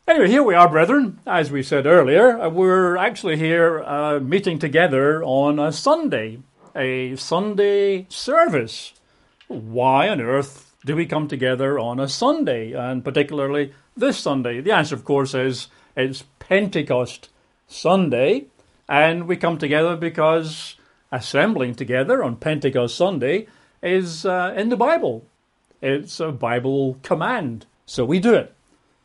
Anyway, here we are, brethren. As we said earlier, we're actually here meeting together on a Sunday service. Why on earth do we come together on a Sunday, and particularly this Sunday? The answer, of course, is it's Pentecost Sunday, and we come together because assembling together on Pentecost Sunday is in the Bible. It's a Bible command, so we do it.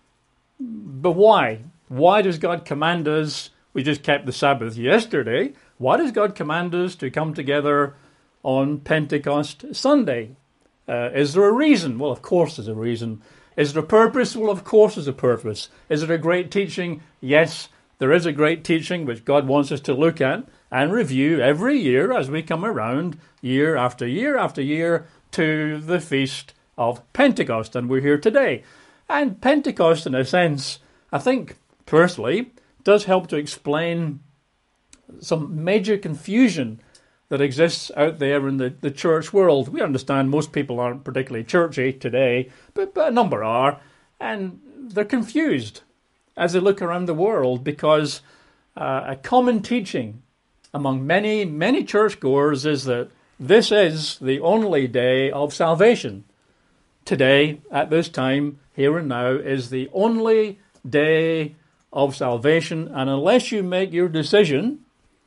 But why? Why does God command us? We just kept the Sabbath yesterday. Why does God command us to come together on Pentecost Sunday? Is there a reason? Well, of course there's a reason. Is there a purpose? Well, of course there's a purpose. Is it a great teaching? Yes, there is a great teaching which God wants us to look at and review every year as we come around year after year after year to the Feast of Pentecost. And we're here today. And Pentecost, in a sense, I think, personally, does help to explain some major confusion that exists out there in the church world. We understand most people aren't particularly churchy today, but a number are, and they're confused as they look around the world because a common teaching among many, many churchgoers is that this is the only day of salvation. Today, at this time, here and now, is the only day of salvation. And unless you make your decision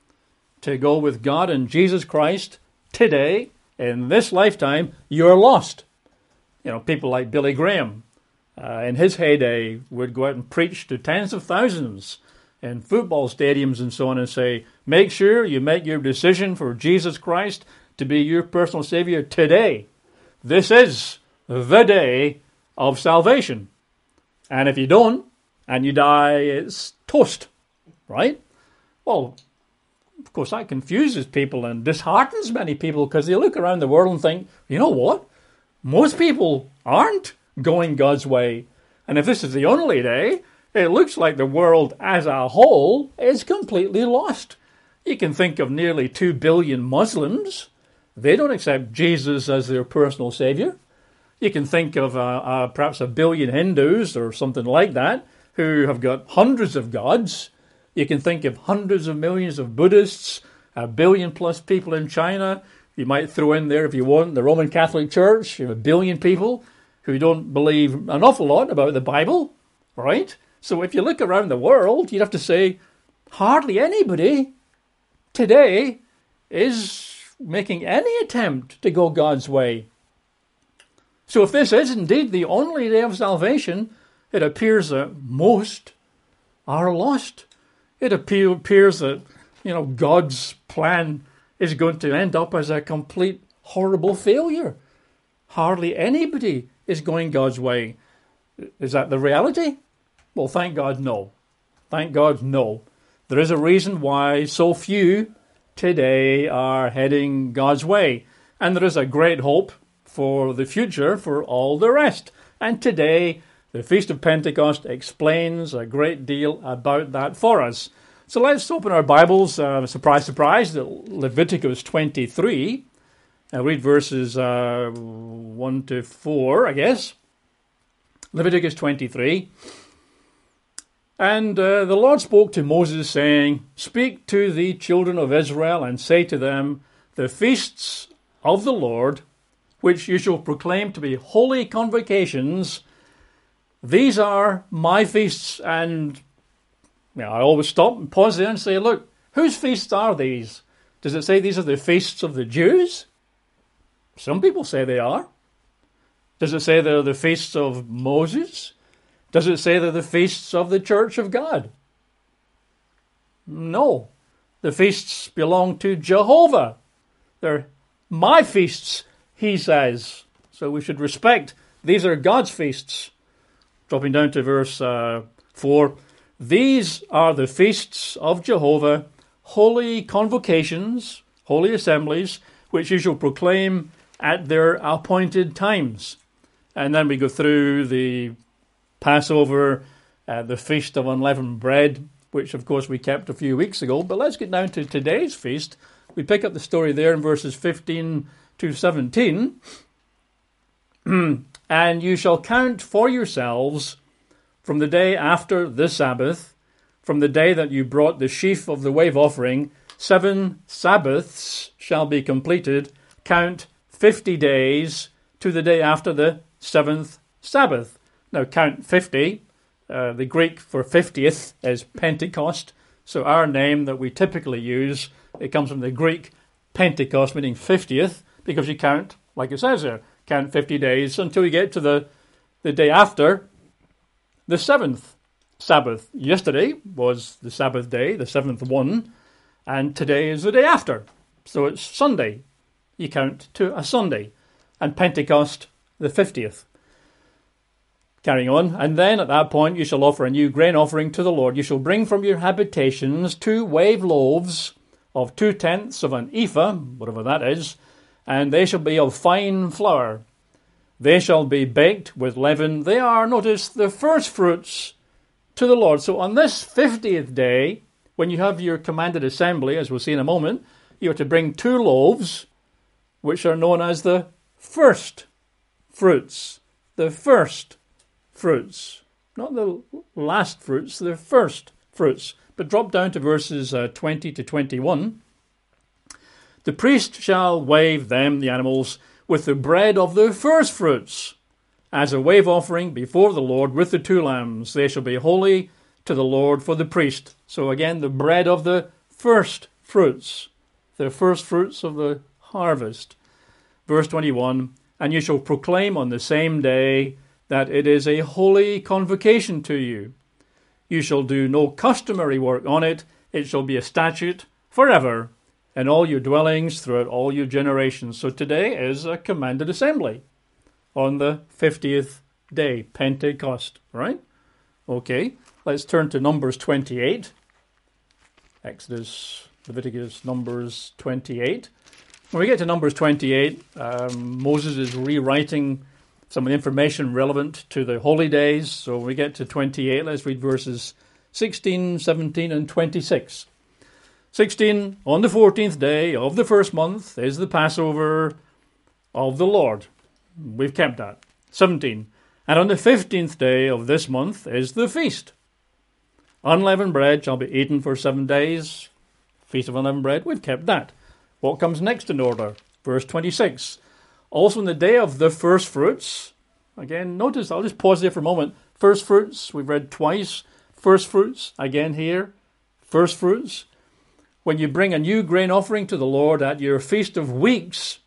to go with God and Jesus Christ today, in this lifetime, you're lost. You know, people like Billy Graham, in his heyday, would go out and preach to tens of thousands in football stadiums and so on and say, make sure you make your decision for Jesus Christ to be your personal Savior today. This is the day of salvation. And if you don't, and you die, it's toast, right? Well, of course, that confuses people and disheartens many people because they look around the world and think, you know what? Most people aren't going God's way. And if this is the only day, it looks like the world as a whole is completely lost. You can think of nearly 2 billion Muslims. They don't accept Jesus as their personal Savior. You can think of perhaps 1 billion Hindus or something like that who have got hundreds of gods. You can think of hundreds of millions of Buddhists, 1 billion plus people in China. You might throw in there, if you want, the Roman Catholic Church. You have 1 billion people who don't believe an awful lot about the Bible, right? So if you look around the world, you'd have to say hardly anybody today is making any attempt to go God's way. So if this is indeed the only day of salvation, it appears that most are lost. It appears that, God's plan is going to end up as a complete horrible failure. Hardly anybody is going God's way. Is that the reality? Well, thank God, no. Thank God, no. There is a reason why so few today are heading God's way. And there is a great hope for the future for all the rest. And today, the Feast of Pentecost explains a great deal about that for us. So let's open our Bibles, surprise, surprise, to Leviticus 23. I'll read verses 1 to 4, I guess. Leviticus 23. And the Lord spoke to Moses, saying, speak to the children of Israel, and say to them, the feasts of the Lord, which you shall proclaim to be holy convocations, these are my feasts. And I always stop and pause there and say, look, whose feasts are these? Does it say these are the feasts of the Jews? Some people say they are. Does it say they're the feasts of Moses? Does it say they're the feasts of the Church of God? No. The feasts belong to Jehovah. They're my feasts, he says. So we should respect. These are God's feasts. Dropping down to verse 4. These are the feasts of Jehovah, holy convocations, holy assemblies, which you shall proclaim at their appointed times. And then we go through the Passover, the Feast of Unleavened Bread, which of course we kept a few weeks ago. But let's get down to today's feast. We pick up the story there in verses 15 to 17. And you shall count for yourselves from the day after the Sabbath, from the day that you brought the sheaf of the wave offering, 7 Sabbaths shall be completed. Count 50 days to the day after the 7th Sabbath. Now count 50. The Greek for 50th is Pentecost. So our name that we typically use, it comes from the Greek Pentecost, meaning 50th, because you count, like it says there, count 50 days until you get to the day after the 7th Sabbath. Yesterday was the Sabbath day, the 7th one, and today is the day after. So it's Sunday. You count to a Sunday. And Pentecost, the 50th. Carrying on. And then at that point you shall offer a new grain offering to the Lord. You shall bring from your habitations 2 wave loaves of 2/10 of an ephah, whatever that is, and they shall be of fine flour. They shall be baked with leaven. They are, notice, the first fruits to the Lord. So on this 50th day, when you have your commanded assembly, as we'll see in a moment, you are to bring 2 loaves, which are known as the first fruits. The first fruits. Not the last fruits, the first fruits. But drop down to verses 20 to 21. The priest shall wave them, the animals, with the bread of the first fruits, as a wave offering before the Lord with the 2 lambs. They shall be holy to the Lord for the priest. So again, the bread of the first fruits, the first fruits of the harvest. Verse 21, and you shall proclaim on the same day that it is a holy convocation to you. You shall do no customary work on it. It shall be a statute forever in all your dwellings throughout all your generations. So today is a commanded assembly on the 50th day, Pentecost, right? Okay, let's turn to Numbers 28. Exodus, Leviticus, Numbers 28. When we get to Numbers 28, Moses is rewriting some of the information relevant to the holy days. So when we get to 28, let's read verses 16, 17, and 26. 16, on the 14th day of the first month is the Passover of the Lord. We've kept that. 17, and on the 15th day of this month is the feast. Unleavened bread shall be eaten for 7 days. Feast of unleavened bread, we've kept that. What comes next in order? Verse 26. Also in the day of the first fruits, again, notice, I'll just pause there for a moment. First fruits, we've read twice. First fruits, again here. First fruits. When you bring a new grain offering to the Lord at your Feast of Weeks,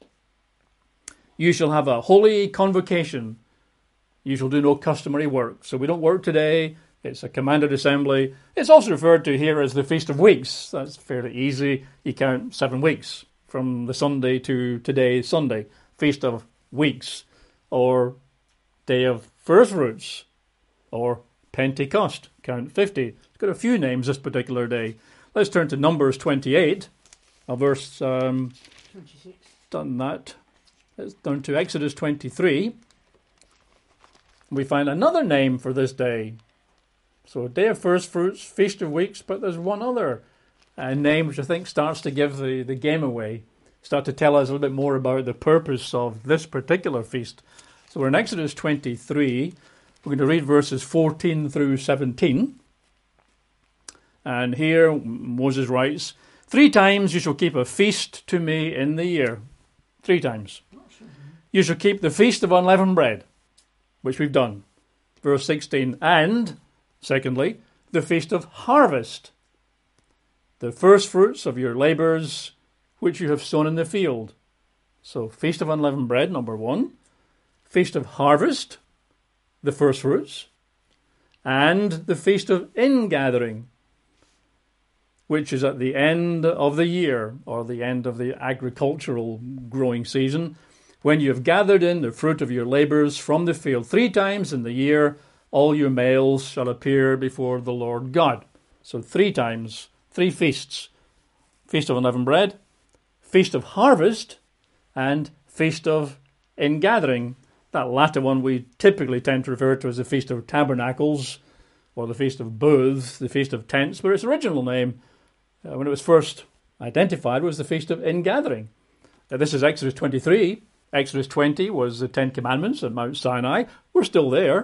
you shall have a holy convocation. You shall do no customary work. So we don't work today. It's a commanded assembly. It's also referred to here as the Feast of Weeks. That's fairly easy. You count 7 weeks from the Sunday to today, Sunday. Feast of Weeks, or Day of First Fruits, or Pentecost. Count 50. It's got a few names this particular day. Let's turn to Numbers 28, verse 26. Done that. Let's turn to Exodus 23. We find another name for this day. So Day of First Fruits, Feast of Weeks, but there's one other name which I think starts to give the game away. Start to tell us a little bit more about the purpose of this particular feast. So we're in Exodus 23. We're going to read verses 14 through 17. And here Moses writes, 3 times you shall keep a feast to me in the year. 3 times. You shall keep the feast of unleavened bread, which we've done. Verse 16. And, secondly, the feast of harvest, the first fruits of your labours, which you have sown in the field. So, Feast of Unleavened Bread, number 1. Feast of Harvest, the first fruits. And the Feast of Ingathering, which is at the end of the year, or the end of the agricultural growing season, when you have gathered in the fruit of your labours from the field. 3 times in the year, all your males shall appear before the Lord God. So 3 times, 3 feasts. Feast of Unleavened Bread, Feast of Harvest, and Feast of Ingathering. That latter one we typically tend to refer to as the Feast of Tabernacles, or the Feast of Booths, the Feast of Tents, but its original name, when it was first identified, was the Feast of Ingathering. This is Exodus 23. Exodus 20 was the 10 Commandments at Mount Sinai. We're still there.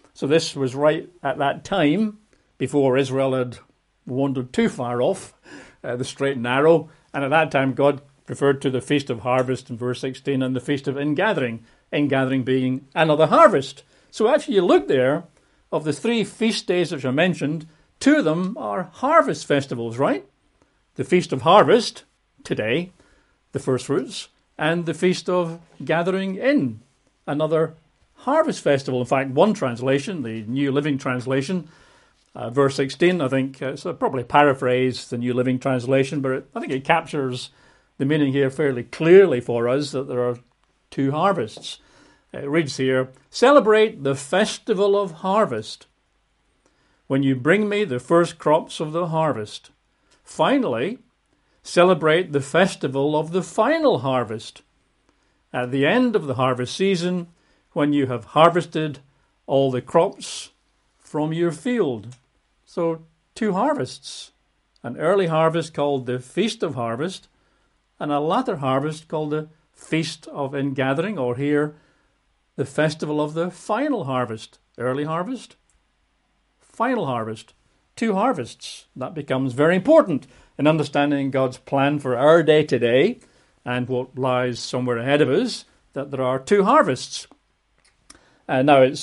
So this was right at that time, before Israel had wandered too far off the straight and narrow. And at that time, God referred to the Feast of Harvest in verse 16 and the Feast of Ingathering, ingathering being another harvest. So actually, you look there, of the 3 feast days which are mentioned, 2 of them are harvest festivals, right? The Feast of Harvest, today, the first fruits, and the Feast of Gathering In, another harvest festival. In fact, one translation, the New Living Translation, verse 16, I think, it's probably paraphrase the New Living Translation, but I think it captures the meaning here fairly clearly for us, that there are 2 harvests. It reads here, "Celebrate the festival of harvest, when you bring me the first crops of the harvest. Finally, celebrate the festival of the final harvest, at the end of the harvest season, when you have harvested all the crops from your field." So 2 harvests, an early harvest called the Feast of Harvest, and a latter harvest called the Feast of Ingathering, or here, the festival of the final harvest. Early harvest, final harvest. 2 harvests. That becomes very important in understanding God's plan for our day today and what lies somewhere ahead of us, that there are 2 harvests. And now it's,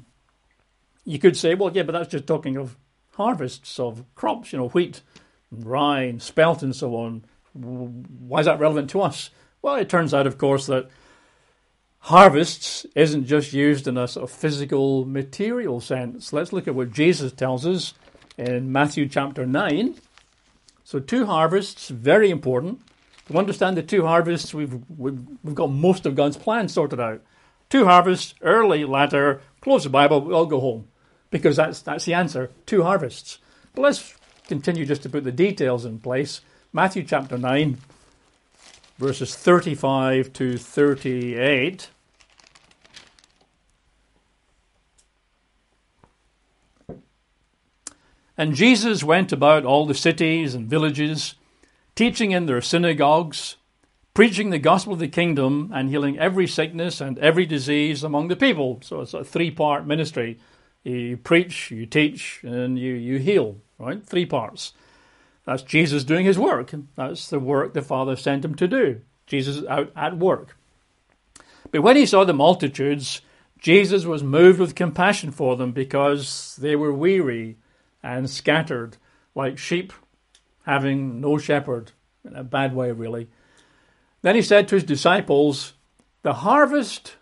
you could say, well, yeah, but that's just talking of harvests of crops, wheat, rye, spelt and so on. Why is that relevant to us? Well, it turns out, of course, that harvests isn't just used in a sort of physical, material sense. Let's look at what Jesus tells us in Matthew chapter 9. So 2 harvests, very important. To understand the 2 harvests, we've got most of God's plan sorted out. 2 harvests, early, latter, close the Bible, we all go home. Because that's the answer, 2 harvests. But let's continue just to put the details in place. Matthew chapter 9, verses 35 to 38. "And Jesus went about all the cities and villages, teaching in their synagogues, preaching the gospel of the kingdom, and healing every sickness and every disease among the people." So it's a 3-part ministry. You preach, you teach, and you heal, right? 3 parts. That's Jesus doing his work. That's the work the Father sent him to do. Jesus is out at work. But when he saw the multitudes, Jesus was moved with compassion for them, because they were weary and scattered like sheep having no shepherd, in a bad way really. Then he said to his disciples, the harvest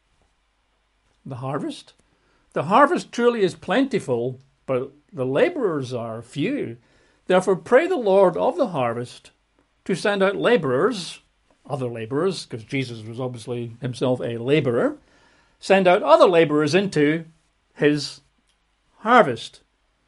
truly is plentiful, but the laborers are few. Therefore pray the Lord of the harvest to send out laborers, other laborers, because Jesus was obviously himself a laborer, send out other laborers into his harvest.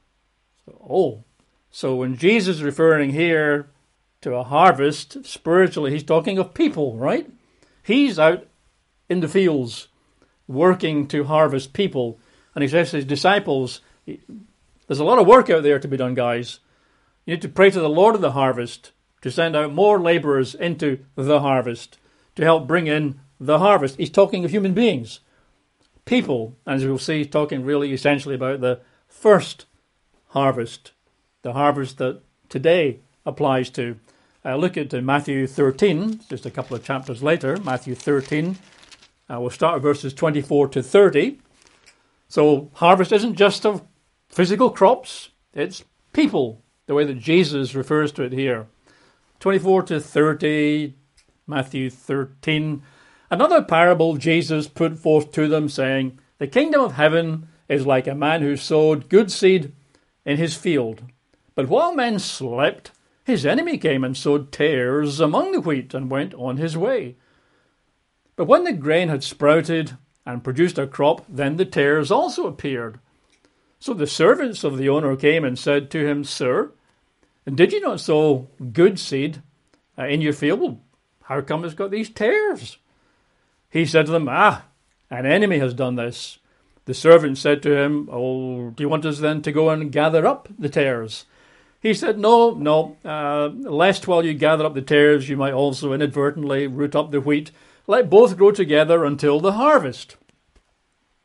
So when Jesus is referring here to a harvest, spiritually, he's talking of people, right? He's out in the fields working to harvest people. And he says to his disciples, there's a lot of work out there to be done, guys. You need to pray to the Lord of the harvest to send out more laborers into the harvest to help bring in the harvest. He's talking of human beings, people. And as we'll see, he's talking really essentially about the first harvest, the harvest that today applies to. Look at Matthew 13, just a couple of chapters later, Matthew 13. We'll start with verses 24 to 30. So harvest isn't just of physical crops, it's people, the way that Jesus refers to it here. 24 to 30, Matthew 13. "Another parable Jesus put forth to them, saying, the kingdom of heaven is like a man who sowed good seed in his field. But while men slept, his enemy came and sowed tares among the wheat and went on his way. But when the grain had sprouted and produced a crop, then the tares also appeared. So the servants of the owner came and said to him, Sir, did you not sow good seed in your field? Well, how come it's got these tares? He said to them, an enemy has done this. The servant said to him, do you want us then to go and gather up the tares? He said, no, lest while you gather up the tares, you might also inadvertently root up the wheat. Let both grow together until the harvest.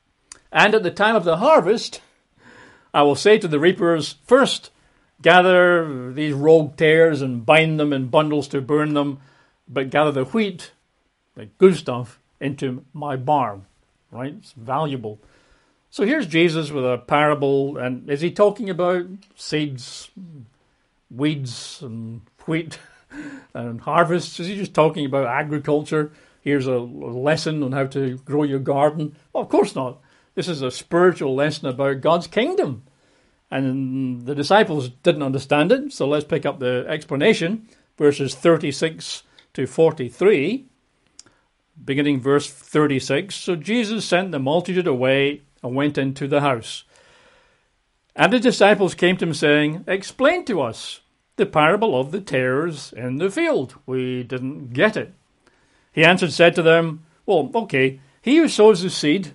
And at the time of the harvest, I will say to the reapers, first gather these rogue tares and bind them in bundles to burn them, but gather the wheat, the good stuff, into my barn. Right? It's valuable. So here's Jesus with a parable, and is he talking about seeds, weeds, and wheat and harvests? Is he just talking about agriculture? Here's a lesson on how to grow your garden? Well, of course not. This is a spiritual lesson about God's kingdom. And the disciples didn't understand it, so let's pick up the explanation, verses 36 to 43. Beginning verse 36, so Jesus sent the multitude away and went into the house. And the disciples came to him saying, explain to us the parable of the tares in the field. We didn't get it. He answered, said to them, well, okay, he who sows the seed,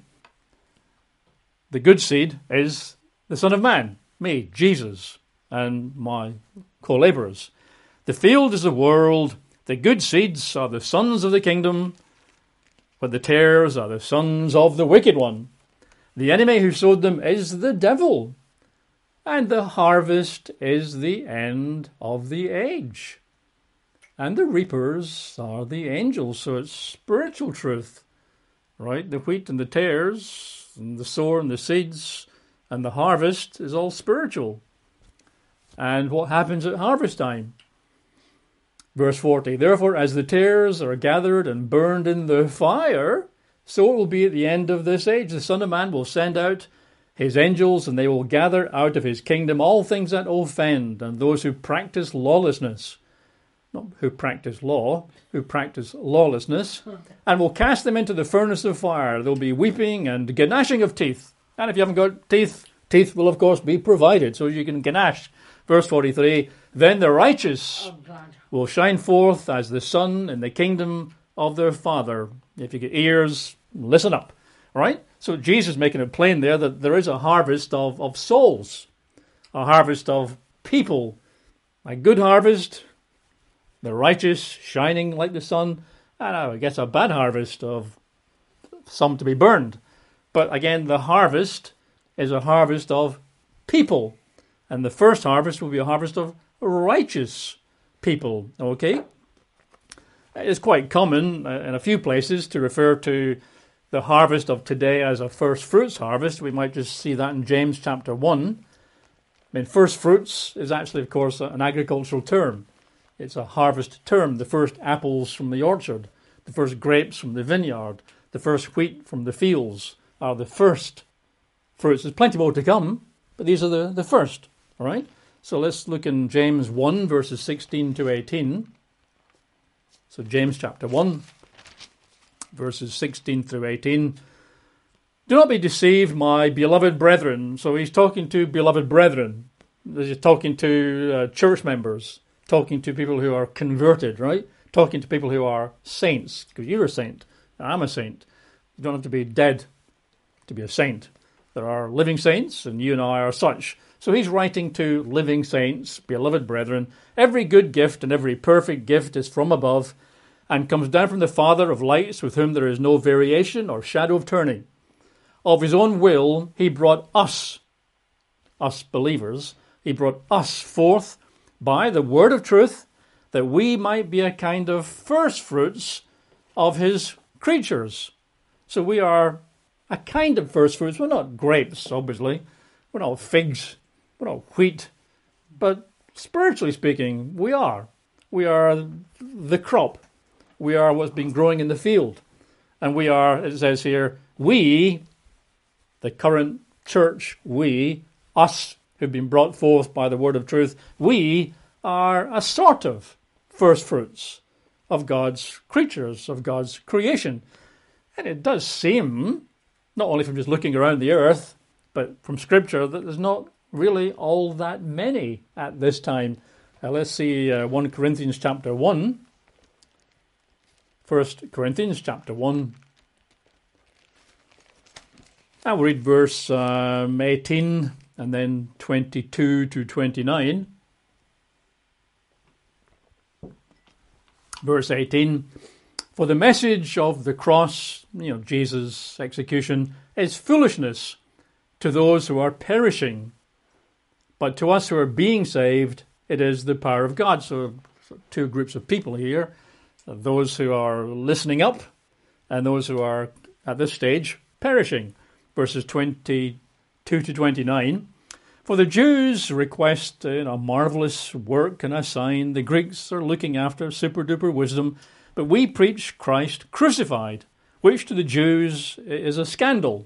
the good seed, is the Son of Man, me, Jesus, and my co-laborers. The field is the world, the good seeds are the sons of the kingdom, but the tares are the sons of the wicked one. The enemy who sowed them is the devil, and the harvest is the end of the age. And the reapers are the angels, so it's spiritual truth, right? The wheat and the tares, and the sower and the seeds, and the harvest is all spiritual. And what happens at harvest time? Verse 40, therefore as the tares are gathered and burned in the fire, so it will be at the end of this age. The Son of Man will send out his angels, and they will gather out of his kingdom all things that offend, and those who practice lawlessness. Not who practice law, who practice lawlessness, and will cast them into the furnace of fire. There will be weeping and gnashing of teeth. And if you haven't got teeth, teeth will of course be provided, so you can gnash. Verse 43, then the righteous will shine forth as the sun in the kingdom of their Father. If you get ears, listen up. Right? So Jesus is making it plain there that there is a harvest of souls, a harvest of people, a good harvest, the righteous shining like the sun, and I guess a bad harvest of some to be burned. But again, the harvest is a harvest of people, and the first harvest will be a harvest of righteous people. Okay? It's quite common in a few places to refer to the harvest of today as a first fruits harvest. We might just see that in James chapter 1. I mean, first fruits is actually, of course, an agricultural term. It's a harvest term. The first apples from the orchard, the first grapes from the vineyard, the first wheat from the fields are the first fruits. There's plenty more to come, but these are the first. All right? So let's look in James 1, verses 16 to 18. So James chapter 1, verses 16 through 18. Do not be deceived, my beloved brethren. So he's talking to beloved brethren. He's talking to church members, talking to people who are converted, right? Talking to people who are saints, because you're a saint, I'm a saint. You don't have to be dead to be a saint. There are living saints, and you and I are such. So he's writing to living saints, beloved brethren. Every good gift and every perfect gift is from above, and comes down from the Father of lights, with whom there is no variation or shadow of turning. Of his own will he brought us believers, he brought us forth by the word of truth, that we might be a kind of first fruits of his creatures. So we are a kind of first fruits. We're not grapes, obviously. We're not figs. We're not wheat. But spiritually speaking, we are. We are the crop. We are what's been growing in the field. And we are, it says here, we, the current church, we, us, who've been brought forth by the word of truth, we are a sort of first fruits of God's creatures, of God's creation. And it does seem, not only from just looking around the earth, but from Scripture, that there's not really all that many at this time. Let's see 1 Corinthians chapter 1. 1 Corinthians chapter 1. I'll read verse 18 and then 22 to 29. Verse 18. For the message of the cross, Jesus' execution, is foolishness to those who are perishing. But to us who are being saved, it is the power of God. So two groups of people here, those who are listening up and those who are, at this stage, perishing. Verses 22 to 29. For the Jews request a marvelous work and a sign. The Greeks are looking after super-duper wisdom. But we preach Christ crucified, which to the Jews is a scandal,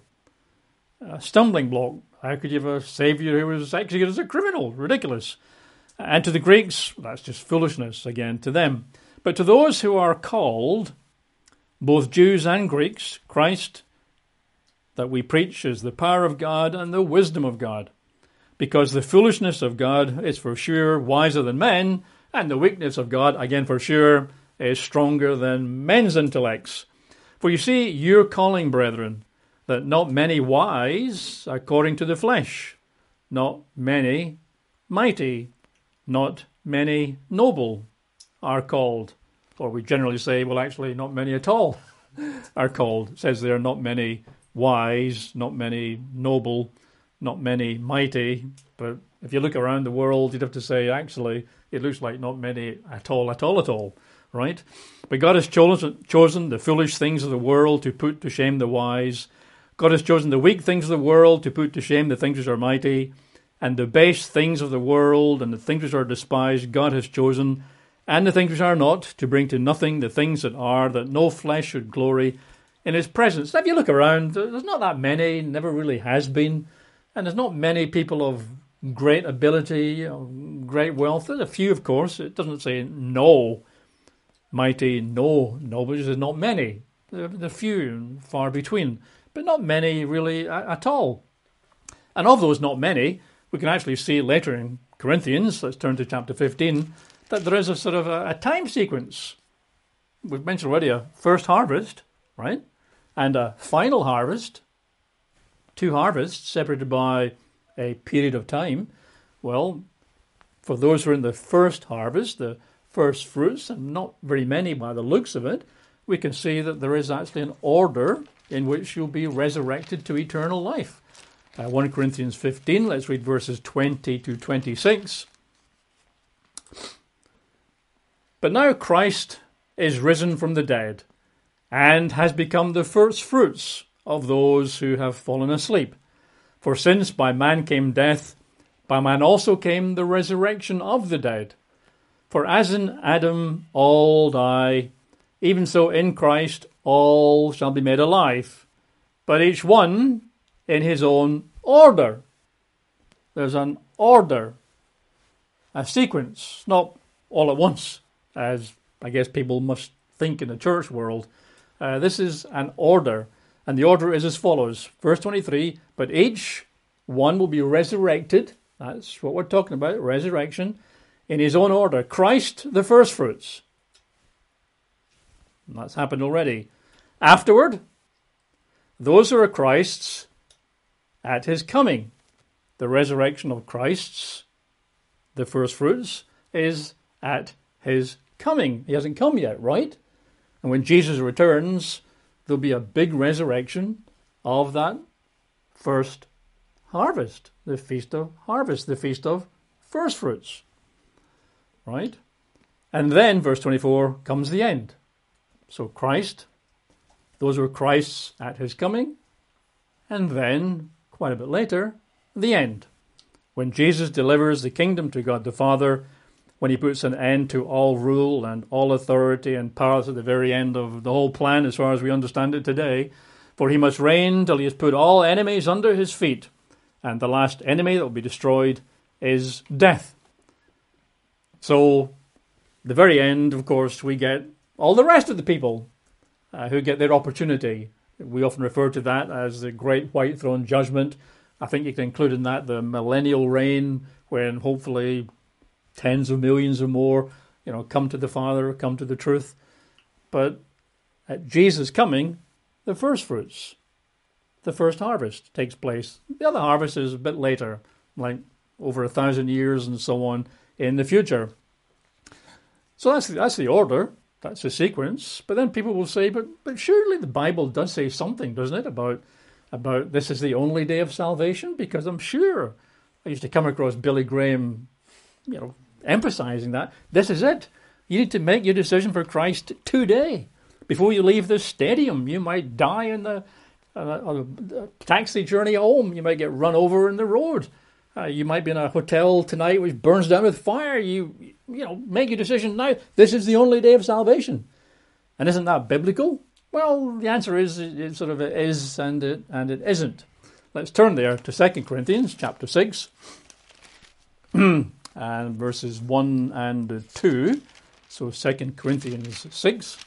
a stumbling block. How could you have a Saviour who was executed as a criminal? Ridiculous. And to the Greeks, that's just foolishness, again, to them. But to those who are called, both Jews and Greeks, Christ that we preach is the power of God and the wisdom of God. Because the foolishness of God is for sure wiser than men, and the weakness of God, again for sure, is stronger than men's intellects. For you see, your calling, brethren, that not many wise according to the flesh, not many mighty, not many noble are called. Or we generally say, well, actually, not many at all are called. It says there are not many wise, not many noble, not many mighty. But if you look around the world, you'd have to say, actually, it looks like not many at all. Right? But God has chosen the foolish things of the world to put to shame the wise. God has chosen the weak things of the world to put to shame the things which are mighty. And the base things of the world and the things which are despised God has chosen, and the things which are not, to bring to nothing the things that are, that no flesh should glory in his presence. Now, if you look around, there's not that many, never really has been. And there's not many people of great ability, great wealth. There's a few, of course. It doesn't say no mighty, no noble. There's not many. There are few, far between. But not many really at all. And of those not many, we can actually see later in Corinthians, let's turn to chapter 15, that there is a sort of a time sequence. We've mentioned already a first harvest, right? And a final harvest. Two harvests separated by a period of time. Well, for those who are in the first harvest, the first fruits, and not very many by the looks of it, we can see that there is actually an order in which you'll be resurrected to eternal life. 1 Corinthians 15, let's read verses 20 to 26. But now Christ is risen from the dead, and has become the first fruits of those who have fallen asleep. For since by man came death, by man also came the resurrection of the dead. For as in Adam all die, even so in Christ all shall be made alive, but each one in his own order. There's an order, a sequence, not all at once, as I guess people must think in the church world. This is an order, and the order is as follows. Verse 23, but each one will be resurrected. That's what we're talking about, resurrection, in his own order. Christ, the first fruits. And that's happened already. Afterward, those who are Christ's at his coming. The resurrection of Christ's, the first fruits, is at his coming. He hasn't come yet, right? And when Jesus returns, there'll be a big resurrection of that first harvest, the Feast of Harvest, the Feast of First Fruits, right? And then, verse 24, comes the end. So Christ, those who are Christ's at his coming, and then, quite a bit later, the end. When Jesus delivers the kingdom to God the Father, when he puts an end to all rule and all authority and power at the very end of the whole plan as far as we understand it today, for he must reign till he has put all enemies under his feet, and the last enemy that will be destroyed is death. So, the very end, of course, we get all the rest of the people who get their opportunity. We often refer to that as the Great White Throne Judgment. I think you can include in that the millennial reign, when hopefully tens of millions or more, come to the Father, come to the truth. But at Jesus' coming, the first fruits, the first harvest takes place. The other harvest is a bit later, like over 1,000 years and so on in the future. So that's the order. That's the sequence. But then people will say, but surely the Bible does say something, doesn't it, about this is the only day of salvation? Because I'm sure I used to come across Billy Graham, emphasizing that. This is it. You need to make your decision for Christ today. Before you leave this stadium, you might die in the taxi journey home. You might get run over in the road. You might be in a hotel tonight which burns down with fire. You make your decision now. This is the only day of salvation. And isn't that biblical? Well, the answer is it sort of is and it isn't. Let's turn there to 2 Corinthians chapter 6 and verses 1 and 2. So 2 Corinthians 6.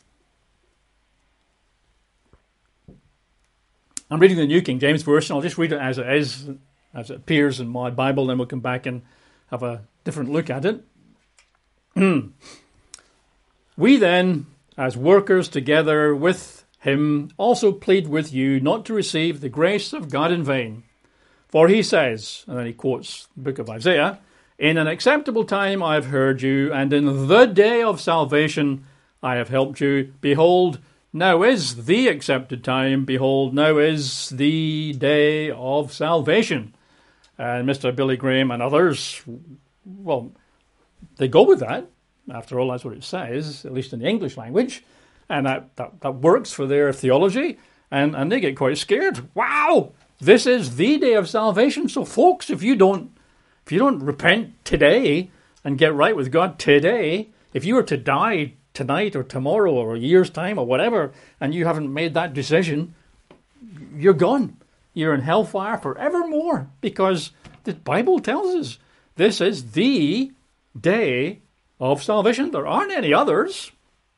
I'm reading the New King James Version. I'll just read it as it is, as it appears in my Bible, then we'll come back and have a different look at it. We then, as workers together with him, also plead with you not to receive the grace of God in vain. For he says, and then he quotes the book of Isaiah, in an acceptable time I have heard you, and in the day of salvation I have helped you. Behold, now is the accepted time. Behold, now is the day of salvation. And Mr. Billy Graham and others, well, they go with that. After all, that's what it says, at least in the English language. And that works for their theology. And they get quite scared. Wow, this is the day of salvation. So folks, if you don't repent today and get right with God today, if you were to die tonight or tomorrow or a year's time or whatever, and you haven't made that decision, you're gone. You're in hellfire forevermore, because the Bible tells us this is the day of salvation. There aren't any others.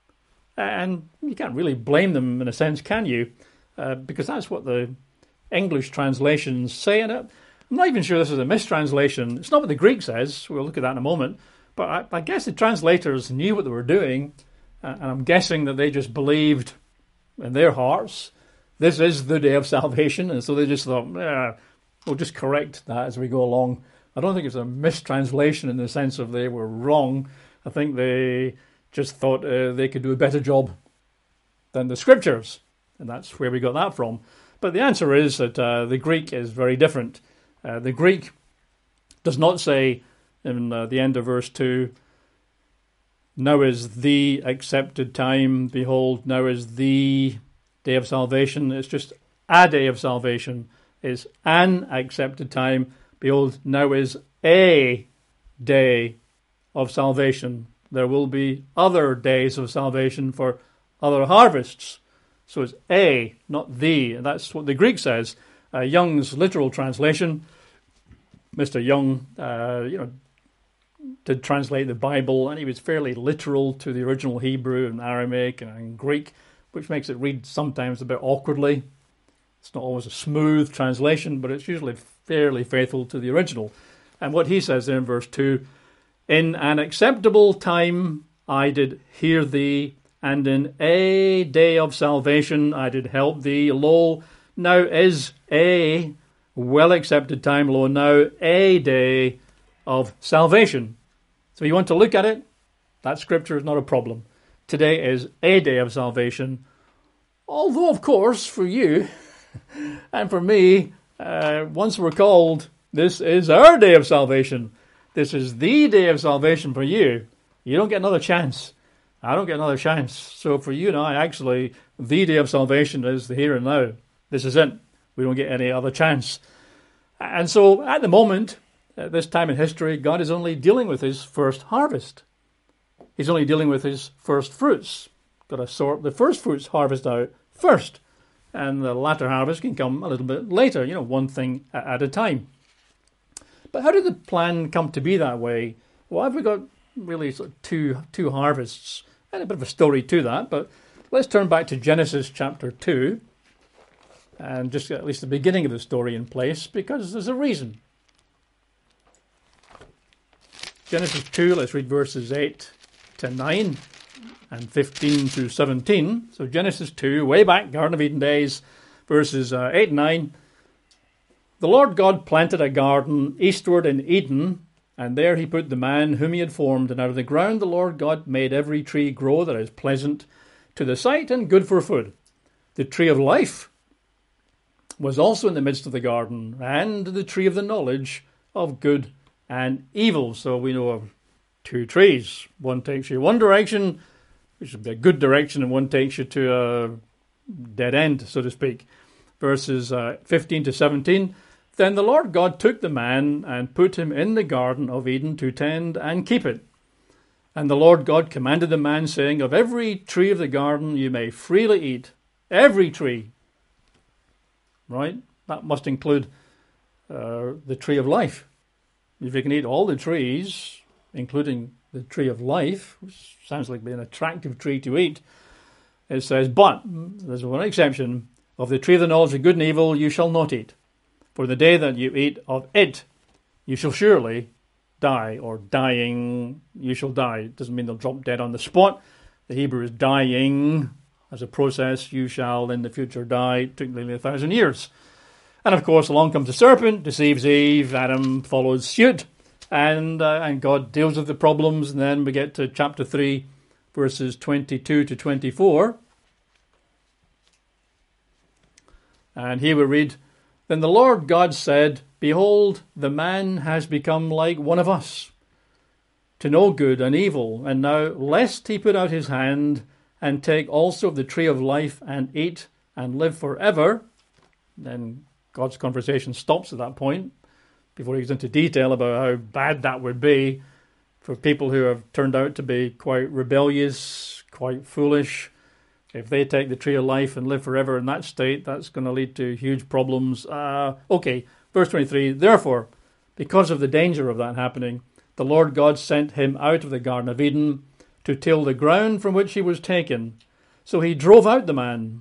And you can't really blame them in a sense, can you? Because that's what the English translations say. And I'm not even sure this is a mistranslation. It's not what the Greek says. We'll look at that in a moment. But I guess the translators knew what they were doing. And I'm guessing that they just believed in their hearts, this is the day of salvation. And so they just thought, we'll just correct that as we go along. I don't think it's a mistranslation in the sense of they were wrong. I think they just thought they could do a better job than the scriptures. And that's where we got that from. But the answer is that the Greek is very different. The Greek does not say in the end of verse 2, now is the accepted time, behold, now is the day of salvation. It's just a day of salvation. It's an accepted time, behold, now is a day of salvation. There will be other days of salvation for other harvests. So it's a, not the. And that's what the Greek says. Young's literal translation, Mr. Young, did translate the Bible, and he was fairly literal to the original Hebrew and Aramaic and Greek, which makes it read sometimes a bit awkwardly. It's not always a smooth translation, but it's usually fairly faithful to the original. And what he says there in verse 2, in an acceptable time I did hear thee, and in a day of salvation I did help thee. Lo, now is a well accepted time, lo, now a day of salvation. So if you want to look at it, that scripture is not a problem. Today is a day of salvation. Although, of course, for you and for me, once we're called, this is our day of salvation. This is the day of salvation for you. You don't get another chance. I don't get another chance. So for you and I, actually, the day of salvation is the here and now. This is it. We don't get any other chance. And so at the moment, at this time in history, God is only dealing with his first harvest. He's only dealing with his first fruits. Got to sort the first fruits harvest out first. And the latter harvest can come a little bit later, one thing at a time. But how did the plan come to be that way? Well, have we got really sort of two harvests? And a bit of a story to that, but let's turn back to Genesis chapter 2 and just get at least the beginning of the story in place, because there's a reason. Genesis 2, let's read verses 8 to 9 and 15 to 17. So Genesis 2, way back, Garden of Eden days, verses 8 and 9. The Lord God planted a garden eastward in Eden And there he put the man whom he had formed, and out of the ground the Lord God made every tree grow that is pleasant to the sight and good for food. The tree of life was also in the midst of the garden, and the tree of the knowledge of good and evil. So we know of two trees. One takes you one direction, which would be a good direction, and one takes you to a dead end, so to speak. Verses 15 to 17. Then the Lord God took the man and put him in the garden of Eden to tend and keep it. And the Lord God commanded the man, saying, of every tree of the garden you may freely eat. Every tree. Right? That must include the tree of life. If you can eat all the trees, including the tree of life, which sounds like an attractive tree to eat, it says, but, there's one exception, of the tree of the knowledge of good and evil you shall not eat. For the day that you eat of it, you shall surely die, or dying, you shall die. It doesn't mean they'll drop dead on the spot. The Hebrew is dying as a process. You shall in the future die. It took nearly 1,000 years. And of course, along comes the serpent, deceives Eve. Adam follows suit, and God deals with the problems. And then we get to chapter 3, verses 22 to 24. And here we read, then the Lord God said, behold, the man has become like one of us, to know good and evil. And now, lest he put out his hand and take also of the tree of life and eat and live forever. Then God's conversation stops at that point, before he goes into detail about how bad that would be for people who have turned out to be quite rebellious, quite foolish. If they take the tree of life and live forever in that state, that's going to lead to huge problems. Okay, verse 23, therefore, because of the danger of that happening, the Lord God sent him out of the Garden of Eden to till the ground from which he was taken. So he drove out the man,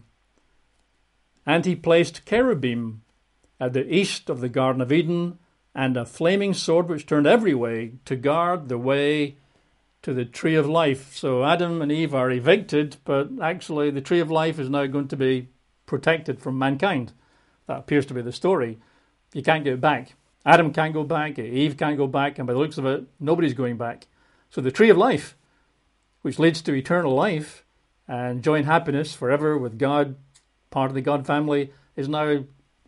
and he placed cherubim at the east of the Garden of Eden, and a flaming sword which turned every way to guard the way to the tree of life. So Adam and Eve are evicted, but actually the tree of life is now going to be protected from mankind. That appears to be the story. You can't get it back. Adam can't go back, Eve can't go back, and by the looks of it, nobody's going back. So the tree of life, which leads to eternal life and joy and happiness forever with God, part of the God family, is now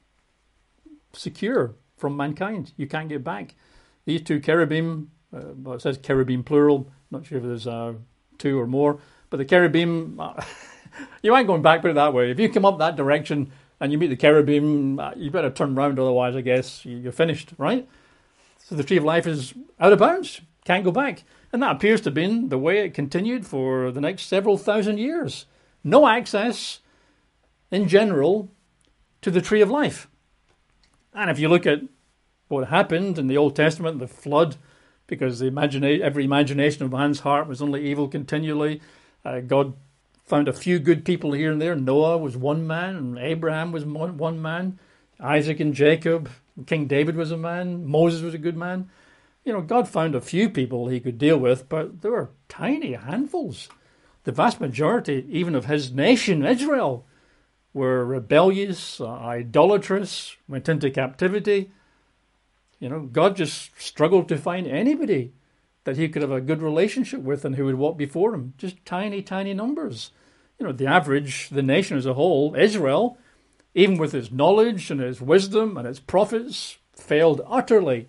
secure from mankind. You can't get back. These two cherubim, well, it says cherubim plural, not sure if there's two or more, but the cherubim, you ain't going back, put it that way. If you come up that direction and you meet the cherubim, you better turn around, otherwise I guess you're finished, right? So the tree of life is out of bounds, can't go back. And that appears to have been the way it continued for the next several thousand years. No access, in general, to the tree of life. And if you look at what happened in the Old Testament, the flood, because every imagination of man's heart was only evil continually. God found a few good people here and there. Noah was one man, and Abraham was one man. Isaac and Jacob, King David was a man. Moses was a good man. You know, God found a few people he could deal with, but there were tiny handfuls. The vast majority, even of his nation, Israel, were rebellious, idolatrous, went into captivity. You know, God just struggled to find anybody that he could have a good relationship with and who would walk before him. Just tiny, tiny numbers. You know, the average, the nation as a whole, Israel, even with its knowledge and its wisdom and its prophets, failed utterly.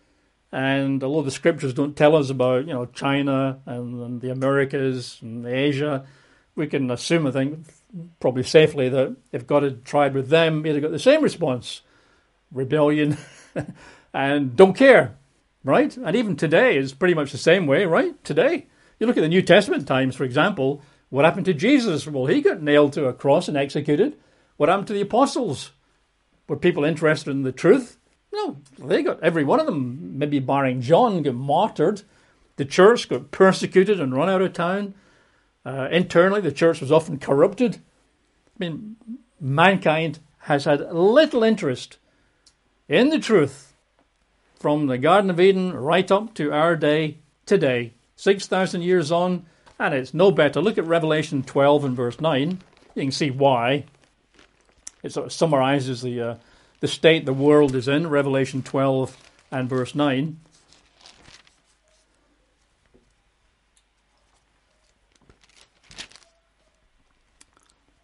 And although the scriptures don't tell us about, you know, China and the Americas and Asia, we can assume, I think, probably safely, that if God had tried with them, he'd have got the same response. Rebellion and don't care, right? And even today is pretty much the same way, right? Today. You look at the New Testament times, for example, what happened to Jesus? Well, he got nailed to a cross and executed. What happened to the apostles? Were people interested in the truth? No, they got, every one of them, maybe barring John, got martyred. The church got persecuted and run out of town. Internally, the church was often corrupted. I mean, mankind has had little interest in the truth from the Garden of Eden right up to our day today, 6,000 years on, and it's no better. Look at Revelation 12 and verse 9. You can see why. It sort of summarizes the state the world is in, Revelation 12 and verse 9.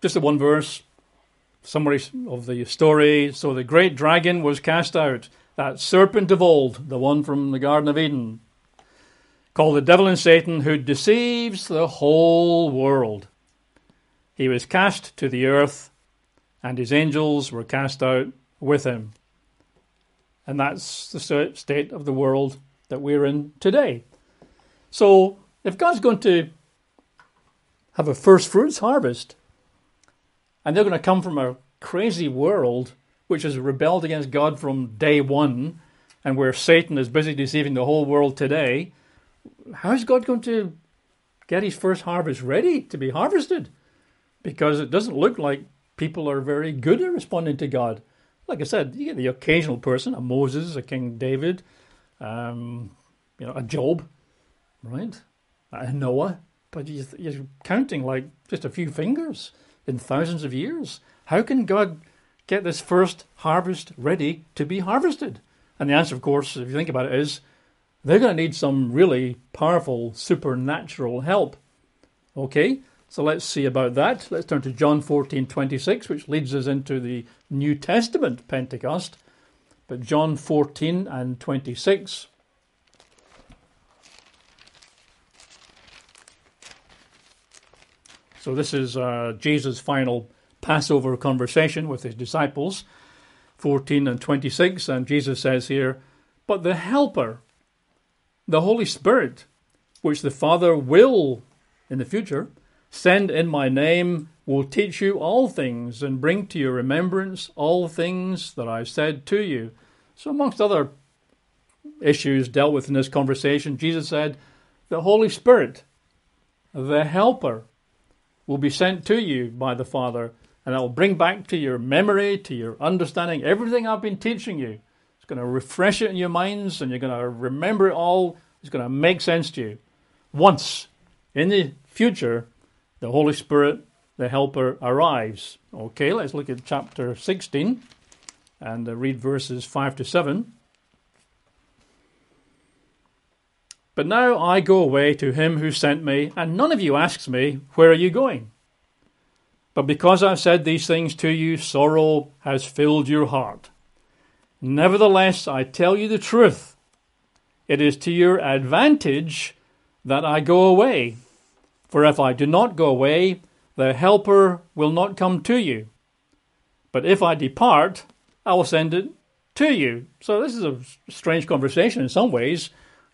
Just the one verse, summary of the story. So the great dragon was cast out, that serpent of old, the one from the Garden of Eden, called the devil and Satan, who deceives the whole world. He was cast to the earth, and his angels were cast out with him. And that's the state of the world that we're in today. So if God's going to have a first fruits harvest, and they're going to come from a crazy world which has rebelled against God from day one, and where Satan is busy deceiving the whole world today, how's God going to get his first harvest ready to be harvested? Because it doesn't look like people are very good at responding to God. Like I said, you get the occasional person, a Moses, a King David, a Job, right? A Noah. But you're counting like just a few fingers in thousands of years. How can God get this first harvest ready to be harvested? And the answer, of course, if you think about it, is they're going to need some really powerful supernatural help. Okay, so let's see about that. Let's turn to John 14:26, which leads us into the New Testament Pentecost. But John 14 and 26. So this is Jesus' final Passover conversation with his disciples, 14 and 26. And Jesus says here, "But the Helper, the Holy Spirit, which the Father will, in the future, send in my name, will teach you all things and bring to your remembrance all things that I've said to you." So amongst other issues dealt with in this conversation, Jesus said, the Holy Spirit, the Helper, will be sent to you by the Father, and it will bring back to your memory, to your understanding, everything I've been teaching you. It's going to refresh it in your minds, and you're going to remember it all. It's going to make sense to you. Once, in the future, the Holy Spirit, the Helper, arrives. Okay, let's look at chapter 16 and read verses 5 to 7. "But now I go away to him who sent me, and none of you asks me, 'Where are you going?' But because I've said these things to you, sorrow has filled your heart. Nevertheless, I tell you the truth. It is to your advantage that I go away. For if I do not go away, the Helper will not come to you. But if I depart, I will send it to you." So this is a strange conversation in some ways.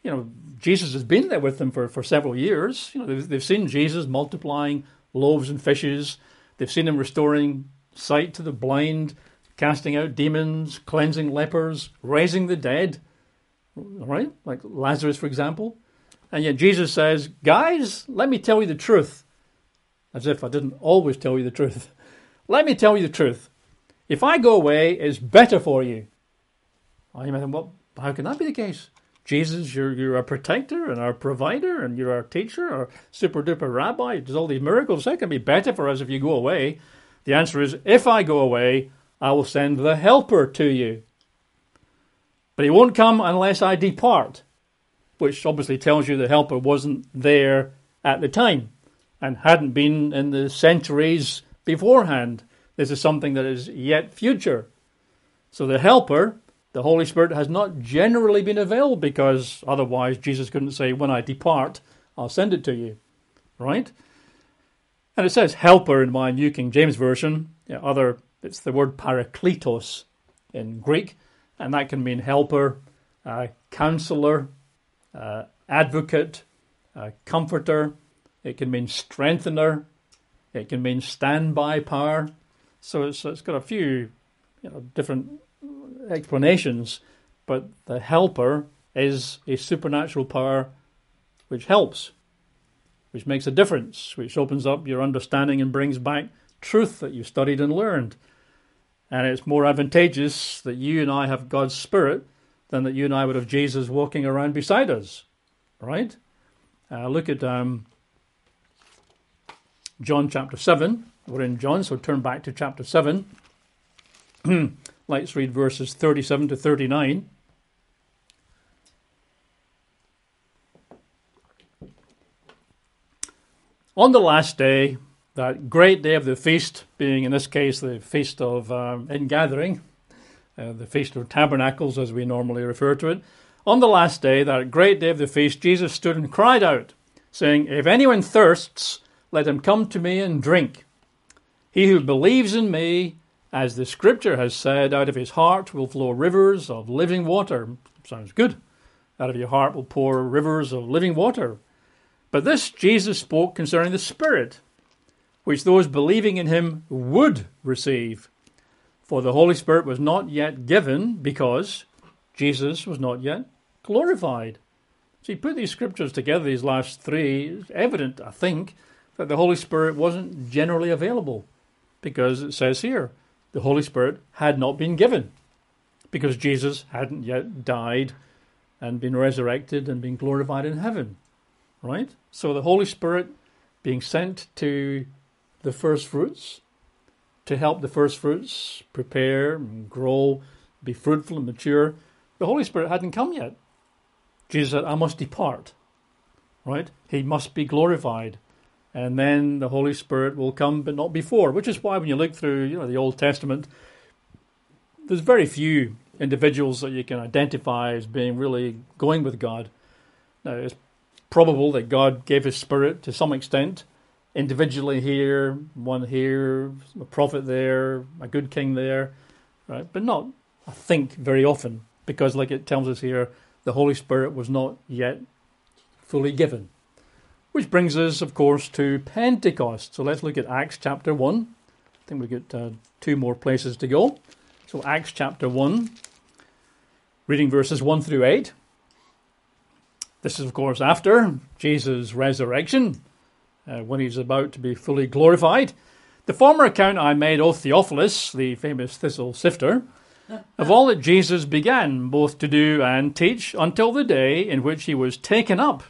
Jesus has been there with them for several years. They've seen Jesus multiplying loaves and fishes. They've seen him restoring sight to the blind, casting out demons, cleansing lepers, raising the dead. Right? Like Lazarus, for example. And yet Jesus says, "Guys, let me tell you the truth." As if I didn't always tell you the truth. "Let me tell you the truth. If I go away, it's better for you." Oh, you might think, well, how can that be the case? Jesus, you're our protector and our provider, and you're our teacher, our super duper rabbi, does all these miracles. How can it be better for us if you go away? The answer is, if I go away, I will send the Helper to you. But he won't come unless I depart, which obviously tells you the Helper wasn't there at the time and hadn't been in the centuries beforehand. This is something that is yet future. So the Helper, the Holy Spirit, has not generally been available, because otherwise Jesus couldn't say, "When I depart, I'll send it to you." Right? And it says Helper in my New King James Version. It's the word parakletos in Greek, and that can mean helper, counselor, advocate, comforter. It can mean strengthener. It can mean standby power. So it's got a few different explanations, but the Helper is a supernatural power which helps, which makes a difference, which opens up your understanding and brings back truth that you studied and learned. And it's more advantageous that you and I have God's Spirit than that you and I would have Jesus walking around beside us, right? Look at John chapter 7. We're in John, so turn back to chapter 7. Let's read verses 37 to 39. "On the last day, that great day of the feast, being in this case the Feast of Ingathering, the Feast of Tabernacles as we normally refer to it. On the last day, that great day of the feast, Jesus stood and cried out, saying, "If anyone thirsts, let him come to me and drink. He who believes in me, as the scripture has said, out of his heart will flow rivers of living water." Sounds good. Out of your heart will pour rivers of living water. But this Jesus spoke concerning the Spirit, which those believing in him would receive. For the Holy Spirit was not yet given because Jesus was not yet glorified. So you put these scriptures together, these last three, it's evident, I think, that the Holy Spirit wasn't generally available. Because it says here, the Holy Spirit had not been given. Because Jesus hadn't yet died and been resurrected and been glorified in heaven. Right? So the Holy Spirit being sent to the first fruits, to help the first fruits prepare and grow, be fruitful and mature. The Holy Spirit hadn't come yet. Jesus said, "I must depart." Right? He must be glorified. And then the Holy Spirit will come, but not before. Which is why when you look through, the Old Testament, there's very few individuals that you can identify as being really going with God. Now, it's probable that God gave his Spirit to some extent, individually here, one here, a prophet there, a good king there, right? But not, I think, very often, because like it tells us here, the Holy Spirit was not yet fully given. Which brings us, of course, to Pentecost. So let's look at Acts chapter 1. I think we've got 2 more places to go. So Acts chapter 1, reading verses 1 through 8. This is, of course, after Jesus' resurrection, when he's about to be fully glorified. "The former account I made, O Theophilus," the famous thistle sifter, "of all that Jesus began both to do and teach until the day in which he was taken up,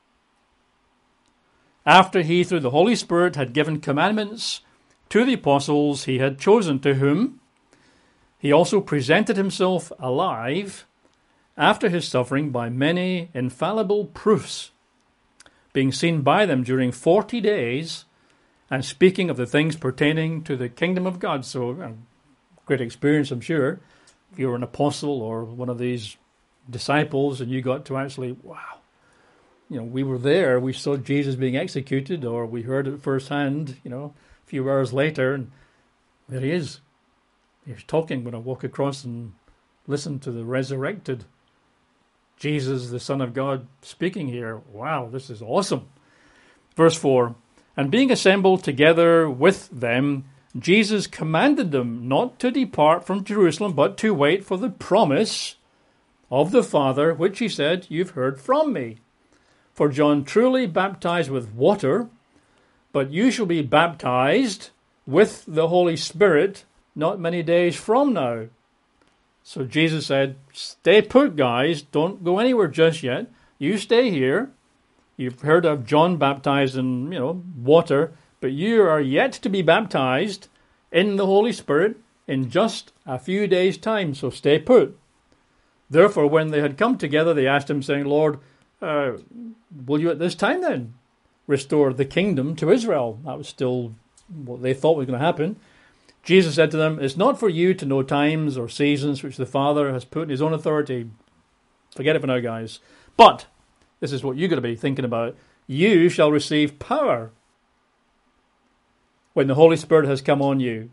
after he, through the Holy Spirit, had given commandments to the apostles he had chosen, to whom he also presented himself alive after his suffering by many infallible proofs, being seen by them during 40 days, and speaking of the things pertaining to the kingdom of God." So, great experience, I'm sure. If you were an apostle or one of these disciples and you got to actually, wow, we were there, we saw Jesus being executed, or we heard it firsthand, a few hours later, and there he is. He's talking when I walk across and listen to the resurrected Jesus, the Son of God, speaking here. Wow, this is awesome. Verse 4, "And being assembled together with them, Jesus commanded them not to depart from Jerusalem, but to wait for the promise of the Father, which he said, 'You've heard from me. For John truly baptized with water, but you shall be baptized with the Holy Spirit not many days from now.'" So Jesus said, "Stay put, guys. Don't go anywhere just yet. You stay here. You've heard of John baptized in, water, but you are yet to be baptized in the Holy Spirit in just a few days' time. So stay put." Therefore, when they had come together, they asked him, saying, "Lord, will you at this time then restore the kingdom to Israel?" That was still what they thought was going to happen. Jesus said to them, "It's not for you to know times or seasons which the Father has put in his own authority." Forget it for now, guys. "But," this is what you've got to be thinking about, "you shall receive power when the Holy Spirit has come on you.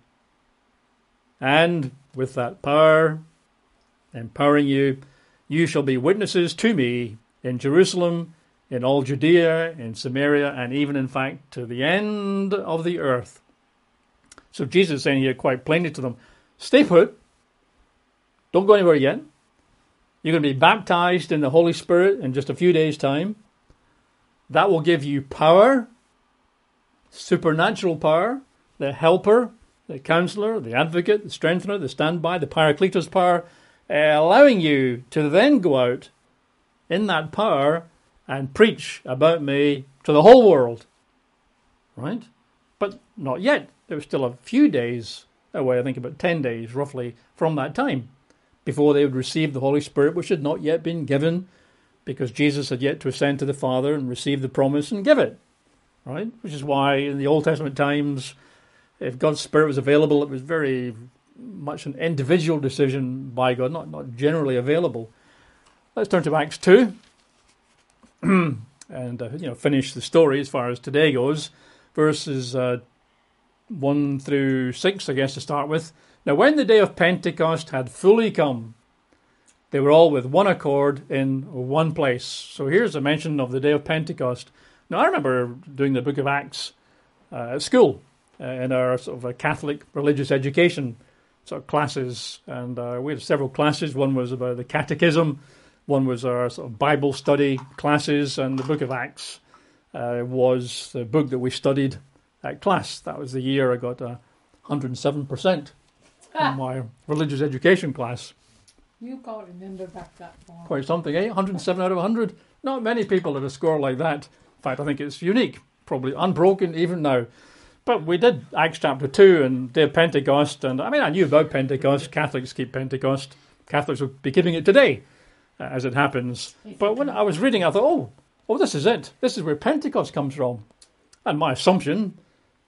And with that power, empowering you, you shall be witnesses to me in Jerusalem, in all Judea, in Samaria, and even, in fact, to the end of the earth." So Jesus is saying here quite plainly to them, stay put. Don't go anywhere yet. You're going to be baptized in the Holy Spirit in just a few days' time. That will give you power, supernatural power, the helper, the counselor, the advocate, the strengthener, the standby, the paracletos power, allowing you to then go out in that power and preach about me to the whole world. Right? But not yet. There was still a few days away, I think about 10 days roughly from that time, before they would receive the Holy Spirit, which had not yet been given, because Jesus had yet to ascend to the Father and receive the promise and give it. right? Which is why in the Old Testament times, if God's Spirit was available, it was very much an individual decision by God, not generally available. Let's turn to Acts 2 and finish the story as far as today goes. Verses 1 through 6, I guess, to start with. Now, when the day of Pentecost had fully come, they were all with one accord in one place. So here's a mention of the day of Pentecost. Now, I remember doing the book of Acts at school in our sort of a Catholic religious education sort of classes. And we had several classes. One was about the catechism. One was our sort of Bible study classes. And the book of Acts was the book that we studied at class. That was the year I got 107% in my religious education class. You can't remember back that far. Quite something, eh? 107 out of 100. Not many people had a score like that. In fact, I think it's unique, probably unbroken even now. But we did Acts chapter 2 and Day of Pentecost, and I mean, I knew about Pentecost. Catholics keep Pentecost. Catholics will be keeping it today, as it happens. But when I was reading, I thought, oh, this is it. This is where Pentecost comes from. And my assumption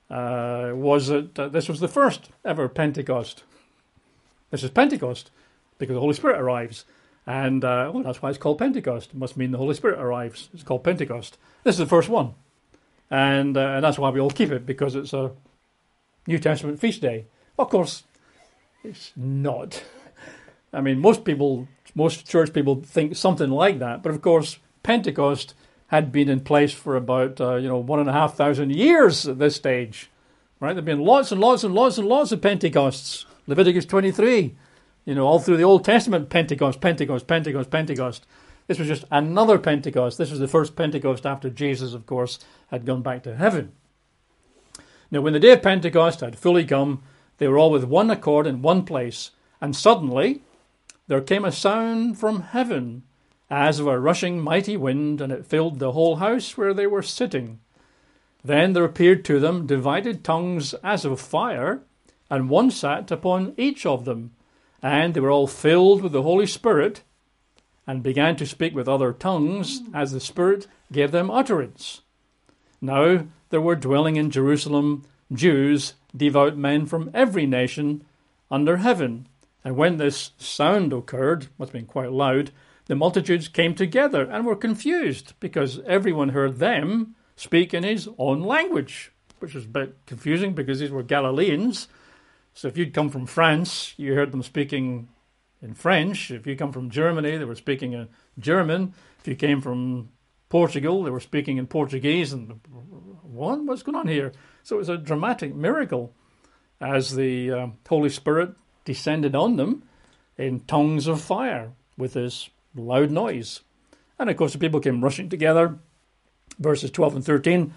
was that this was the first ever Pentecost. This is Pentecost, because the Holy Spirit arrives. And that's why it's called Pentecost. It must mean the Holy Spirit arrives. It's called Pentecost. This is the first one. And that's why we all keep it, because it's a New Testament feast day. Of course, it's not. I mean, most church people think something like that. But of course, Pentecost had been in place for about 1,500 years at this stage. Right? There've been lots and lots and lots and lots of Pentecosts. Leviticus 23. All through the Old Testament, Pentecost, Pentecost, Pentecost, Pentecost. This was just another Pentecost. This was the first Pentecost after Jesus, of course, had gone back to heaven. Now, when the day of Pentecost had fully come, they were all with one accord in one place. And suddenly, there came a sound from heaven, as of a rushing mighty wind, and it filled the whole house where they were sitting. Then there appeared to them divided tongues as of fire, and one sat upon each of them. And they were all filled with the Holy Spirit, and began to speak with other tongues as the Spirit gave them utterance. Now there were dwelling in Jerusalem Jews, devout men from every nation under heaven. And when this sound occurred, must have been quite loud, the multitudes came together and were confused, because everyone heard them speak in his own language, which was a bit confusing because these were Galileans. So if you'd come from France, you heard them speaking in French. If you come from Germany, they were speaking in German. If you came from Portugal, they were speaking in Portuguese. And what's going on here? So it was a dramatic miracle as the Holy Spirit descended on them in tongues of fire with this loud noise. And of course the people came rushing together. Verses 12 and 13.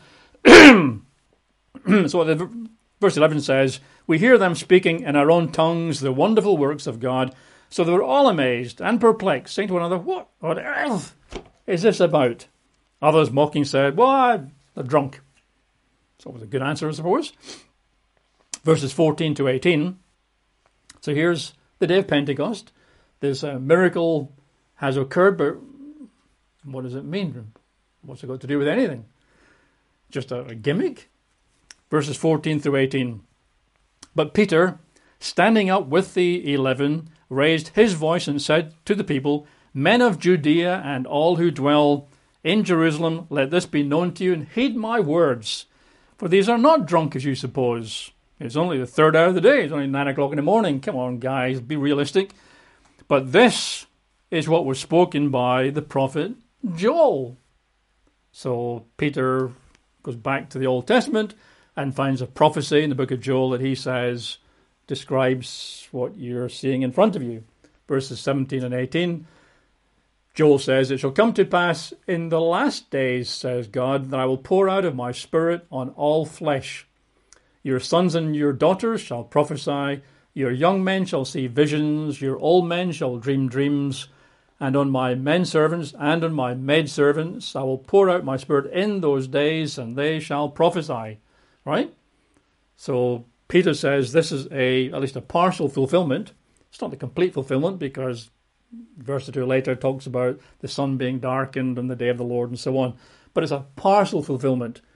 So verse 11 says, "We hear them speaking in our own tongues the wonderful works of God." So they were all amazed and perplexed, saying to one another, "What on earth is this about?" Others mocking said, "Well, they're drunk." So it was a good answer, I suppose. Verses 14 to 18. So here's the day of Pentecost. This miracle has occurred, but what does it mean? What's it got to do with anything? Just a gimmick? Verses 14 through 18. But Peter, standing up with the 11, raised his voice and said to the people, "Men of Judea and all who dwell in Jerusalem, let this be known to you, and heed my words. For these are not drunk as you suppose. It's only the third hour of the day. It's only 9 o'clock in the morning. Come on, guys, be realistic. But this is what was spoken by the prophet Joel." So Peter goes back to the Old Testament and finds a prophecy in the book of Joel that he says describes what you're seeing in front of you. Verses 17 and 18. Joel says, "It shall come to pass in the last days, says God, that I will pour out of my spirit on all flesh. Your sons and your daughters shall prophesy, your young men shall see visions, your old men shall dream dreams, and on my men servants and on my maid servants I will pour out my spirit in those days, and they shall prophesy." Right? So Peter says this is at least a partial fulfillment. It's not the complete fulfillment, because verse 2 later talks about the sun being darkened and the day of the Lord and so on. But it's a partial fulfillment.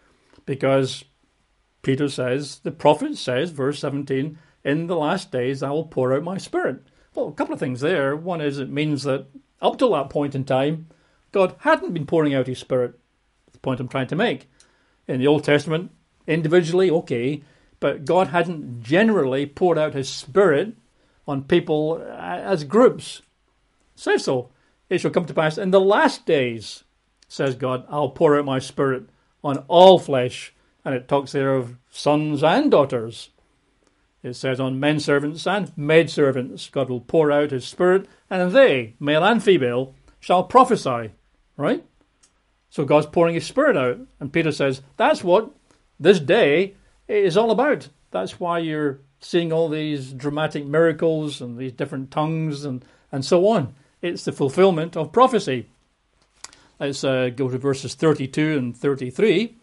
because Peter says, the prophet says, verse 17, in the last days I will pour out my Spirit. Well, a couple of things there. One is it means that up till that point in time, God hadn't been pouring out his Spirit. That's the point I'm trying to make. In the Old Testament, individually, okay, but God hadn't generally poured out his Spirit on people as groups. It says so. It shall come to pass in the last days, says God, I'll pour out my Spirit on all flesh. And it talks there of sons and daughters. It says on men servants and maid servants, God will pour out his Spirit, and they, male and female, shall prophesy. Right? So God's pouring his Spirit out. And Peter says, that's what this day is all about. That's why you're seeing all these dramatic miracles and these different tongues and so on. It's the fulfillment of prophecy. Let's go to verses 32 and 33.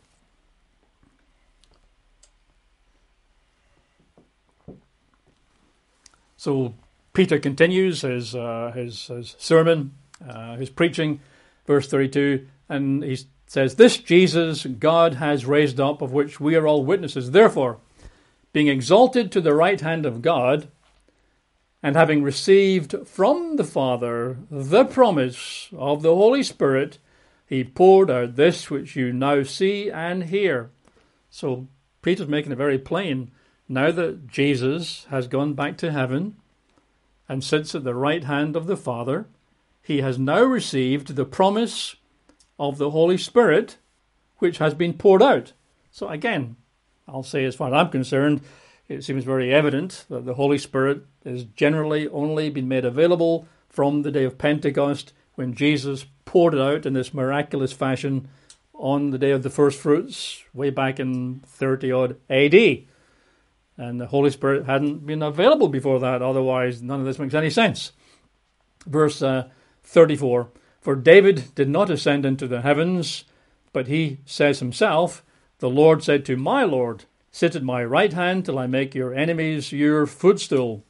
So Peter continues his sermon, his preaching, verse 32, and he says, this Jesus God has raised up, of which we are all witnesses. Therefore, being exalted to the right hand of God, and having received from the Father the promise of the Holy Spirit, he poured out this which you now see and hear. So Peter's making it very plain. Now that Jesus has gone back to heaven and sits at the right hand of the Father, he has now received the promise of the Holy Spirit, which has been poured out. So again, I'll say as far as I'm concerned, it seems very evident that the Holy Spirit is generally only been made available from the day of Pentecost, when Jesus poured it out in this miraculous fashion on the day of the first fruits, way back in 30-odd AD. And the Holy Spirit hadn't been available before that, otherwise none of this makes any sense. Verse 34, for David did not ascend into the heavens, but he says himself, the Lord said to my Lord, sit at my right hand till I make your enemies your footstool.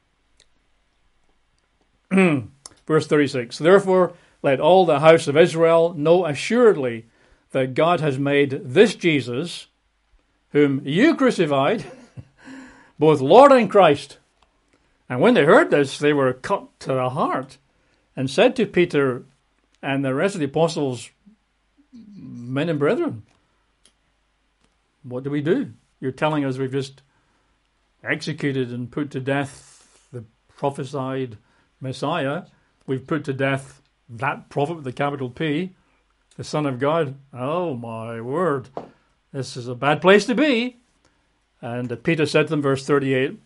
Verse 36, therefore let all the house of Israel know assuredly that God has made this Jesus, whom you crucified, both Lord and Christ. And when they heard this, they were cut to the heart, and said to Peter and the rest of the apostles, men and brethren, what do we do? You're telling us we've just executed and put to death the prophesied Messiah. We've put to death that prophet with the capital P, the Son of God. Oh my word, this is a bad place to be. And Peter said to them, verse 38,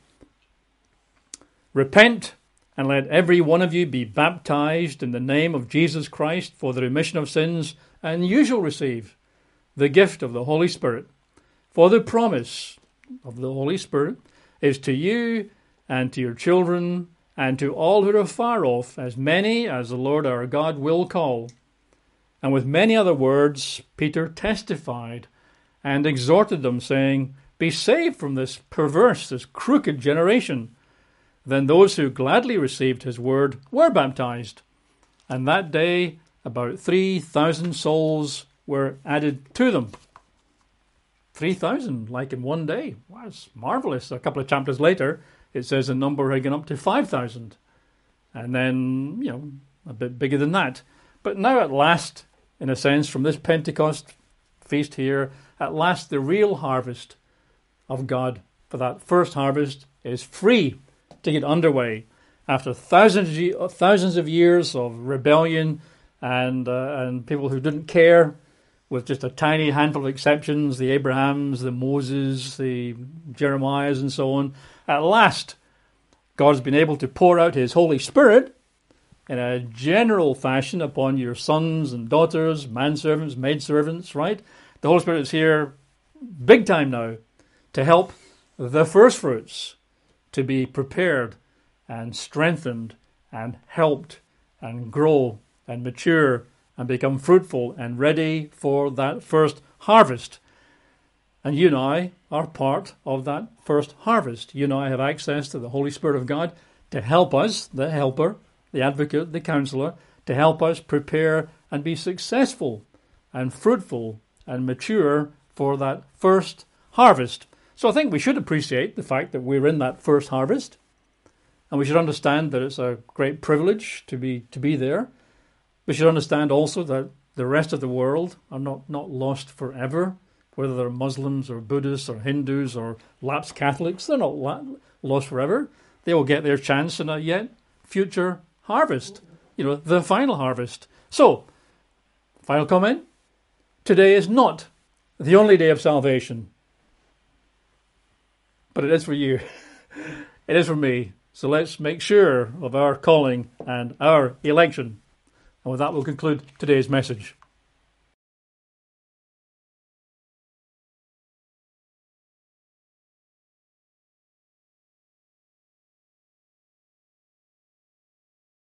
repent and let every one of you be baptized in the name of Jesus Christ for the remission of sins, and you shall receive the gift of the Holy Spirit. For the promise of the Holy Spirit is to you and to your children and to all who are far off, as many as the Lord our God will call. And with many other words Peter testified and exhorted them, saying, be saved from this perverse, this crooked generation. Then those who gladly received his word were baptized. And that day about 3,000 souls were added to them. 3,000, like in one day. Wow, it's marvelous. A couple of chapters later, it says the number had gone up to 5,000. And then, a bit bigger than that. But now at last, in a sense, from this Pentecost feast here, at last the real harvest of God for that first harvest is free to get underway. After thousands of years of rebellion and people who didn't care, with just a tiny handful of exceptions, the Abrahams, the Moses, the Jeremiahs and so on, at last God's been able to pour out his Holy Spirit in a general fashion upon your sons and daughters, manservants, maidservants, right? The Holy Spirit is here big time now to help the first fruits to be prepared and strengthened and helped and grow and mature and become fruitful and ready for that first harvest. And you and I are part of that first harvest. You and I have access to the Holy Spirit of God to help us, the helper, the advocate, the counselor, to help us prepare and be successful and fruitful and mature for that first harvest. So I think we should appreciate the fact that we're in that first harvest, and we should understand that it's a great privilege to be there. We should understand also that the rest of the world are not lost forever, whether they're Muslims or Buddhists or Hindus or lapsed Catholics. They're not lost forever. They will get their chance in a yet future harvest, the final harvest. So, final comment. Today is not the only day of salvation, but it is for you. It is for me. So let's make sure of our calling and our election. And with that, we'll conclude today's message.